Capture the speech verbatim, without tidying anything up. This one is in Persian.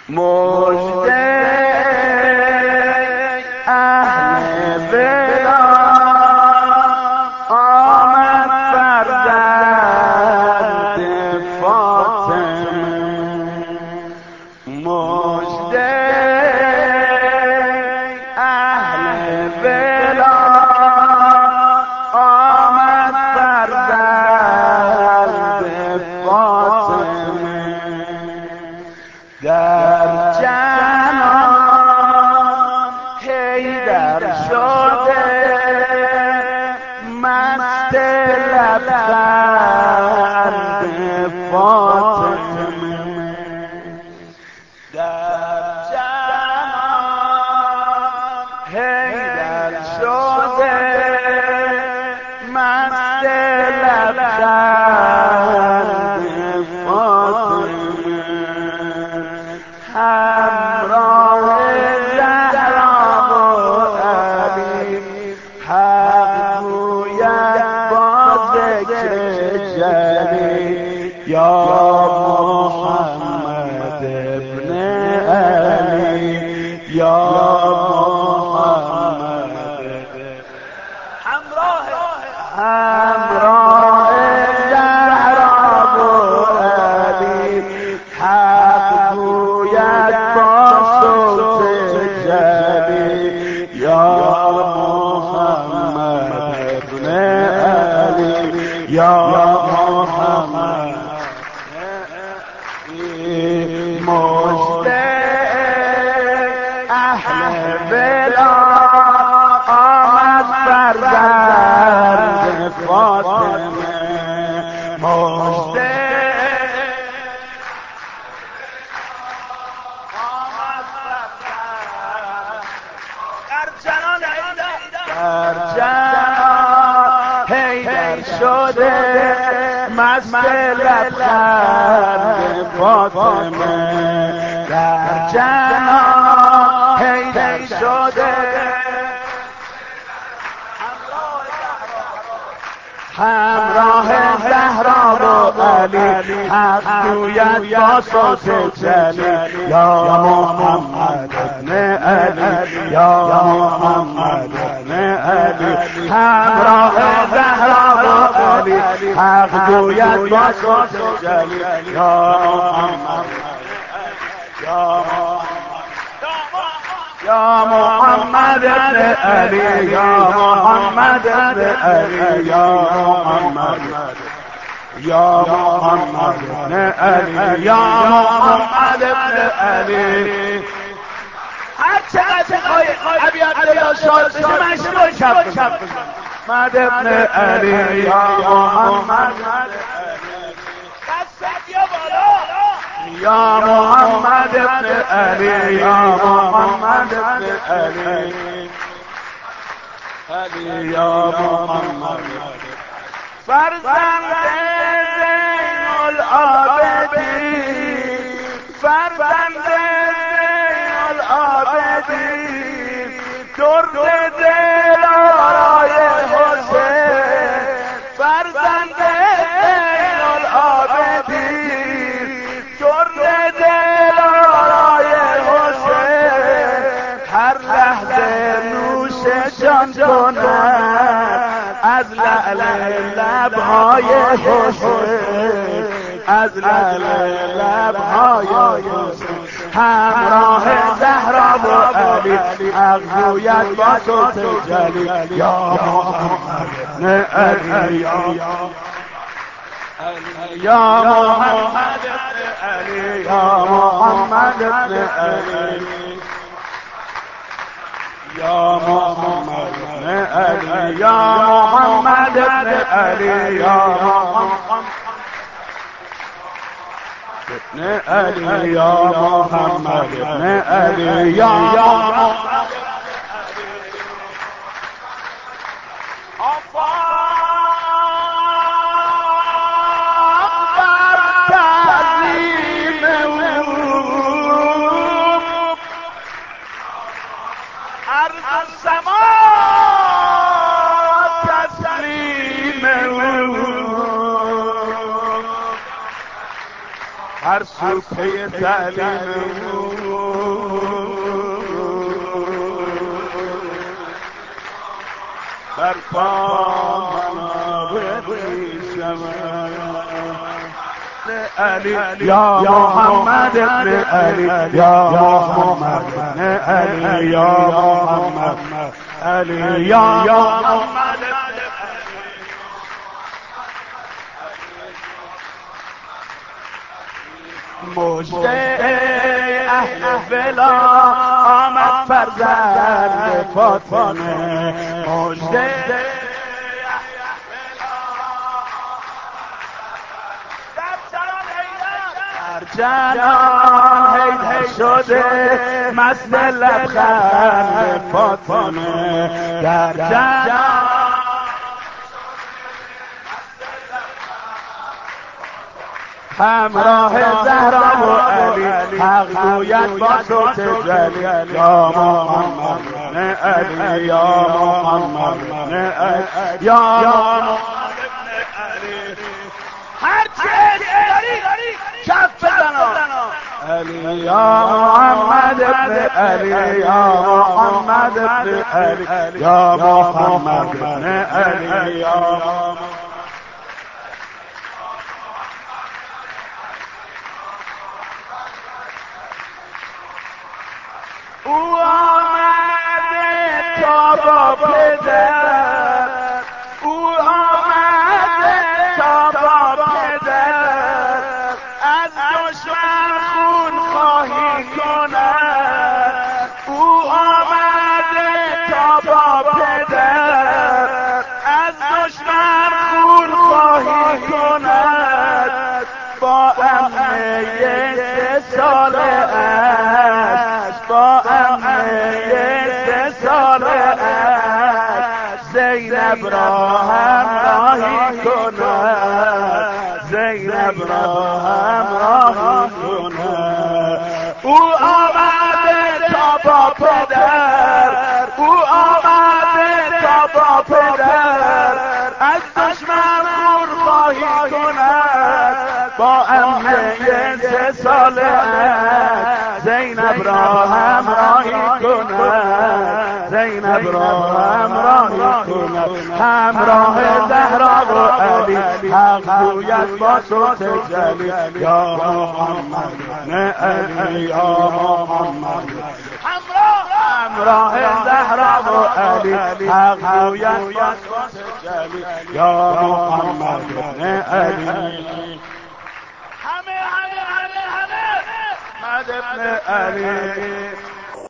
مژده اهل ولا آمد فرزند فاطمه، مژده اهل ولا آمد فرزند فاطمه، در جنان حیدر شده مست لبخند فاطمه، در جنان حیدر شده مست لبخند فاطمه، همراه زهرا و علی حق گوید با ذکر جلی، یا محمد ابن علی، یا محمد همراه همراه زهرا و علی حق گوید با صوت جلی، یا محمد ابن علی، یا محمد مژده اهل ولا آمد فرزند فاطمه، مژده در جنان حیدر شده مست لبخند فاطمه، در جنان حیدر شده همراه زهرا و علی حق گوید با صوت جلی، یا محمد ابن علی، یا محمد ابن علی همراه زهرا و علی حق گوید با صوت جلی، یا محمد یا یا محمد ابن علی، یا محمد ابن علی، یا محمد یا محمد ابن علی، یا محمد ابن علی. هر چقدر خواهی ابیات یا شاد بشه من شروع شب محمد ابن علی، یا محمد دست یا بالا، یا محمد ابن علی، یا محمد ابن علی، علی یا محمد فرزند زین العابدین، فرزند زین العابدین، درد دل آرای حسین، فرزند زین العابدین، درد دل آرای حسین، هر لحظه نوش جان کند از لعل لبهای حسین، از لعل لبهای حسین، همراه زهرا و علی حق گوید با صوت جلی، یا محمد ابن علی، یا محمد ابن علی، یا محمد ابن علی، یا محمد ابن علی، یا محمد ابن علی، یا محمد ابن علی، یا محمد ابن علی، یا محمد هر سوپه تعلیم بر پا بریزم علی یا محمد ابن علی یا محمد ابن علی یا محمد علی یا محمد مجده اهل ولا آمد فرزند فاطمه مجده جنان هی شده مست لبخند فاطمه در جنان همراه زهرا و علی حق گوید با صوت جلی یا محمد ابن علی یا محمد ابن علی یا محمد ابن علی هر چه داری کف بزنم علی یا محمد ابن علی یا محمد ابن علی یا محمد ابن علی یا او آمده تا با پدر او آمده تا با پدر از دشمن خون خواهی کند او آمده تا با پدر از دشمن خون خواهی کند با عمه سه ساله با عمه سه ساله زینب را همراهی کند زینب را همراهی کند او آمده تا با پدر او آمده تا با پدر از دشمن خون خواهی کند با عمه سه ساله زینب را همراهی کند زینب را همراهی کند همراه زهرا و علی حق گوید با صوت جلی یا محمد ابن علی یا محمد همراه زهرا و علی حق گوید با صوت جلی یا محمد ابن علی همه همه همه همه محمد ابن علی